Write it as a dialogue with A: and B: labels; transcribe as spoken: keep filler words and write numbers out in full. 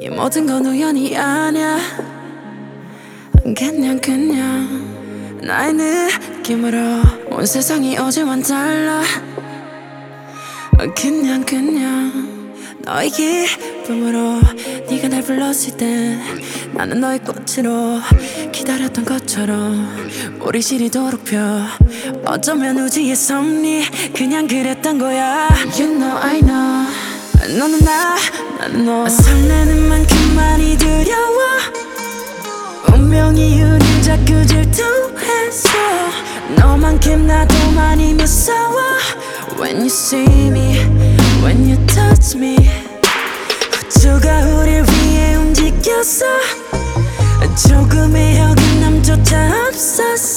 A: 이 모든 건 우연이 아냐. 그냥 그냥 나의 느낌으로 온 세상이 어제와는 달라. 그냥 그냥 너의 기쁨으로 네가 날 불렀을 때 나는 너의 꽃으로 기다렸던 것처럼 우리 시리도록 펴. 어쩌면 우주의 섭리 그냥 그랬던 거야. You know I know 너는 나, 난 너. 설레는 만큼 많이 두려워. 운명이 우릴 자꾸 질투했어. 너만큼 나도 많이 무서워. When you see me, when you touch me, 우주가 우릴 위해 움직였어. 조금의 어긋남조차 없었어.